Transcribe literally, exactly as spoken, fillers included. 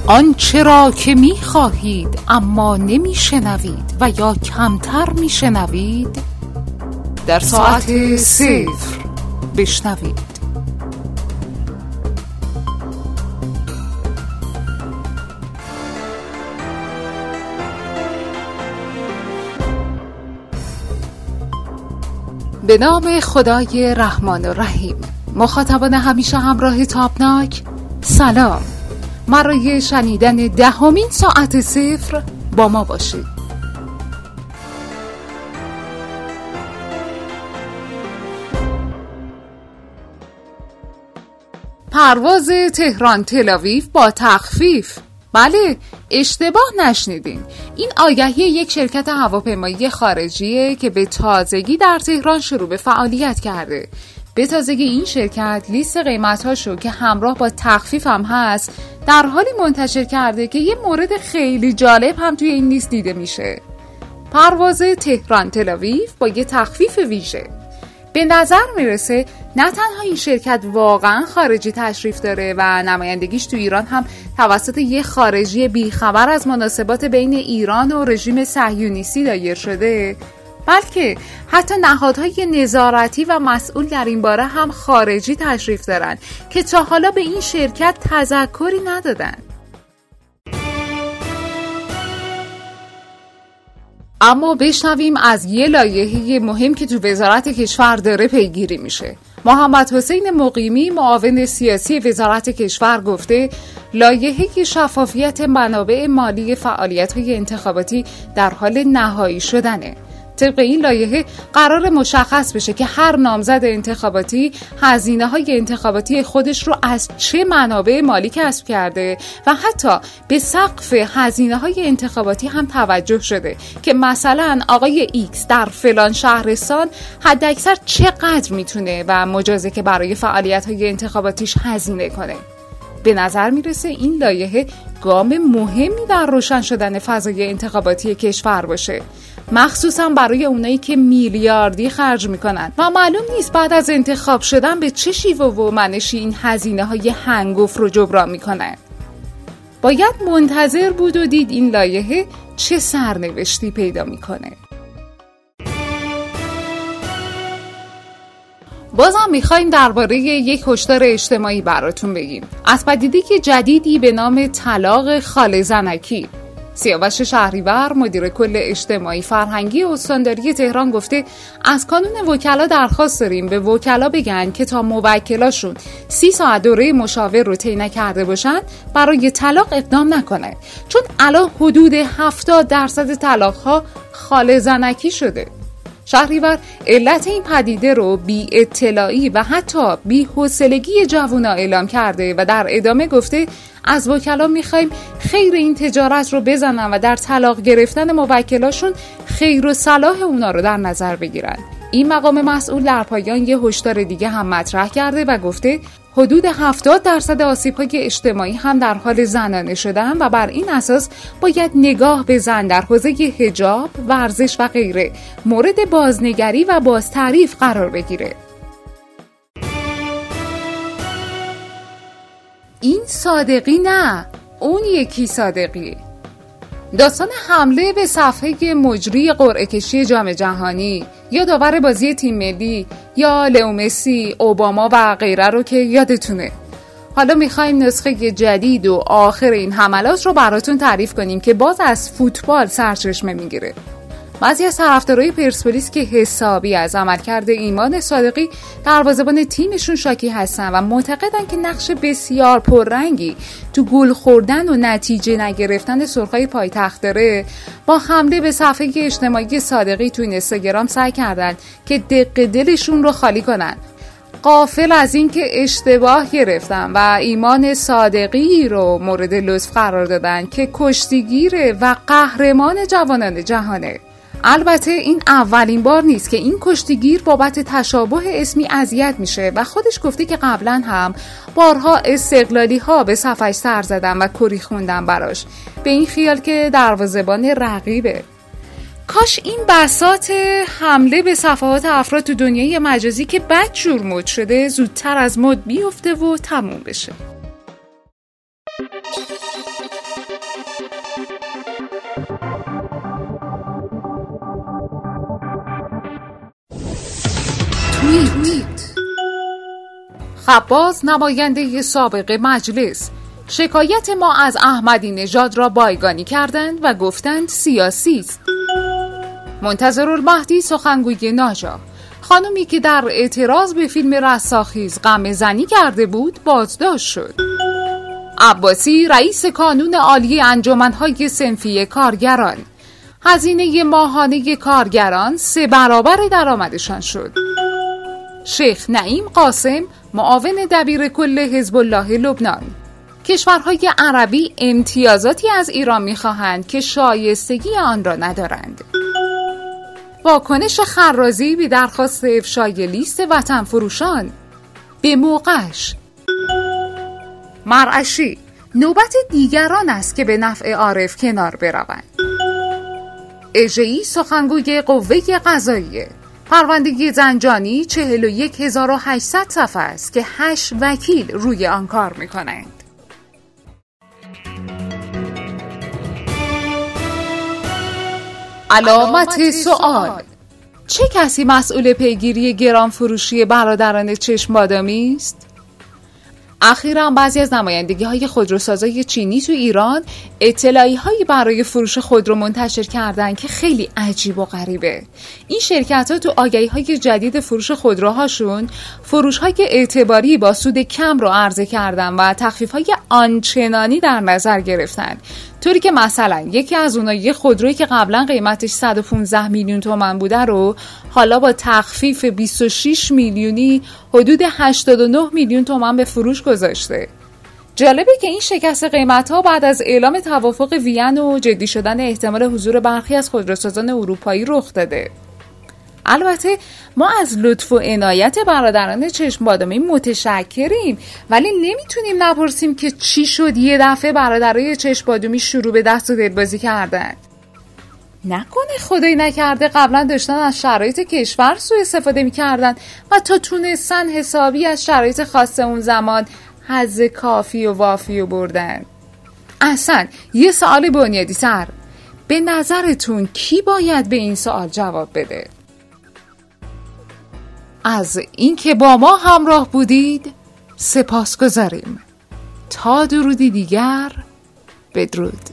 آنچه را که می خواهید اما نمی شنوید و یا کمتر می شنوید در ساعت صفر بشنوید. به نام خدای رحمان و رحیم. مخاطبان همیشه همراه تابناک، سلام. برای شنیدن دهمین ساعت صفر با ما باشید. پرواز تهران تل‌آویو با تخفیف. بله، اشتباه نشنیدین. این آگهی یک شرکت هواپیمایی خارجیه که به تازگی در تهران شروع به فعالیت کرده. به تازگی این شرکت لیست قیمت‌هاشو که همراه با تخفیف هم هست در حالی منتشر کرده که یه مورد خیلی جالب هم توی این لیست دیده میشه. پرواز تهران تل‌آویو با یه تخفیف ویژه. به نظر میرسه نه تنها این شرکت واقعا خارجی تشریف داره و نمایندگیش تو ایران هم توسط یه خارجی بیخبر از مناسبات بین ایران و رژیم صهیونیستی دایر شده، بلکه حتی نهادهای نظارتی و مسئول در این باره هم خارجی تشریف دارن که تا حالا به این شرکت تذکری ندادن. اما بشنویم از یه لایحه مهم که تو وزارت کشور داره پیگیری میشه. محمد حسین مقیمی، معاون سیاسی وزارت کشور، گفته لایحه شفافیت منابع مالی فعالیت‌های انتخاباتی در حال نهایی شدنه. طبق این لایحه قرار مشخص بشه که هر نامزد انتخاباتی هزینه‌های انتخاباتی خودش رو از چه منابع مالی کسب کرده و حتی به سقف هزینه‌های انتخاباتی هم توجه شده که مثلا آقای ایکس در فلان شهرستان حداکثر چقدر میتونه و مجازه که برای فعالیت‌های انتخاباتیش هزینه کنه. به نظر میرسه این لایحه گام مهمی در روشن شدن فضای انتخاباتی کشور باشه، مخصوصا برای اونایی که میلیاردی خرج میکنن و معلوم نیست بعد از انتخاب شدن به چه شیوه و منشی این هزینه های هنگفت رو جبران میکنن. باید منتظر بود و دید این لایحه چه سرنوشتی پیدا میکنه. بازم میخوایم درباره یک هشدار اجتماعی براتون بگیم از پدیده جدیدی به نام طلاق خاله زنکی. سیاوش شهریور، مدیر کل اجتماعی فرهنگی استانداری تهران، گفته از کانون وکلا درخواست داریم به وکلا بگن که تا موکلاشون سی ساعت دوره مشاور رو طی نکرده باشن برای طلاق اقدام نکنه، چون الان حدود هفتاد درصد طلاق‌ها خاله زنکی شده. شهریور علت این پدیده رو بی اطلاعی و حتی بی حوصلگی جوونا اعلام کرده و در ادامه گفته از وکلا میخوایم خیر این تجارت رو بزنن و در طلاق گرفتن موکلاشون خیر و صلاح اونا رو در نظر بگیرن. این مقام مسئول در پایان یه هشدار دیگه هم مطرح کرده و گفته حدود هفتاد درصد آسیب‌های اجتماعی هم در حال زنانه شدن و بر این اساس باید نگاه به زن در حوزه حجاب، ورزش و غیره مورد بازنگری و بازتعریف قرار بگیره. این صادقی نه، اون یکی صادقی. داستان حمله به صفحه مجری قرعه کشی جام جهانی یا داور بازی تیم ملی یا لئو مسی، اوباما و غیره رو که یادتونه. حالا میخوایم نسخه جدید و آخر این حملات رو براتون تعریف کنیم که باز از فوتبال سرچشمه میگیره. بعضی از طرفدارای پرسپولیس که حسابی از عملکرد ایمان صادقی دروازه‌بان تیمشون شاکی هستن و معتقدن که نقش بسیار پررنگی تو گل خوردن و نتیجه نگرفتن سرخای پایتخت داره، با حمله به صفحه اجتماعی صادقی تو اینستاگرام سعی کردن که دق دلشون رو خالی کنن، غافل از این که اشتباه گرفتن و ایمان صادقی رو مورد لطف قرار دادن که کشتیگیره و قهرمان جوانان جهانه. البته این اولین بار نیست که این کشتیگیر بابت تشابه اسمی اذیت میشه و خودش گفته که قبلا هم بارها استقلالی ها به صفحش سر زدن و کری خوندن براش، به این خیال که دروازه‌بان رقیبه. کاش این بساط حمله به صفحات افراد تو دنیای مجازی که بدجور مد شده زودتر از مد بیفته و تموم بشه. خباز نماینده سابق مجلس شکایت ما از احمدی نژاد را بایگانی کردند و گفتند سیاسی است. منتظرالمهدی سخنگوی ناجا، خانومی که در اعتراض به فیلم رستاخیز غمه زنی کرده بود بازداشت شد. عباسی رئیس کانون عالی انجمن‌های صنفی کارگران، هزینه ماهانه کارگران سه برابر درآمدشان شد. شیخ نعیم قاسم معاون دبیر کل حزب الله لبنان، کشورهای عربی امتیازاتی از ایران می‌خواهند که شایستگی آن را ندارند. واکنش خرازی به درخواست افشای لیست وطن فروشان به موقعش. مرعشی، نوبت دیگران است که به نفع عارف کنار بروند. اژه‌ای سخنگوی قوه قضاییه، پرونده زنجانی چهل و یک هزار و هشتصد صفحه است که هشت وکیل روی آن کار می‌کنند. علامت سوال: چه کسی مسئول پیگیری گران فروشی برادران چشم بادامی است؟ اخیراً بعضی از نمایندگی‌های خودروسازای چینی تو ایران اطلاعیه‌هایی برای فروش خودرو منتشر کردن که خیلی عجیب و غریبه. این شرکت‌ها تو آگهی‌های جدید فروش خودروهاشون فروش‌های اعتباری با سود کم رو عرضه کردن و تخفیف‌های آنچنانی در نظر گرفتن، طوری که مثلا یکی از اونها یه خودرویی که قبلا قیمتش صد و پانزده میلیون تومان بوده رو حالا با تخفیف بیست و شش میلیونی حدود هشتاد و نه میلیون تومان به فروش گذاشته. جالبه که این شکست قیمت‌ها بعد از اعلام توافق وین و جدی شدن احتمال حضور برخی از خودروسازان اروپایی رخ داده. البته ما از لطف و عنایت برادران چشم بادامی متشکریم، ولی نمیتونیم نپرسیم که چی شد یه دفعه برادرای چشم بادامی شروع به دست و دلبازی کردن. نکنه خدایی نکرده قبلا داشتن از شرایط کشور سوء استفاده میکردن و تا تونستن حسابی از شرایط خاص اون زمان حظ کافی و وافی و بردن. اصلا یه سوال بنیادی تر، به نظرتون کی باید به این سوال جواب بده؟ از اینکه با ما همراه بودید سپاسگزاریم. تا درودی دیگر، بدرود.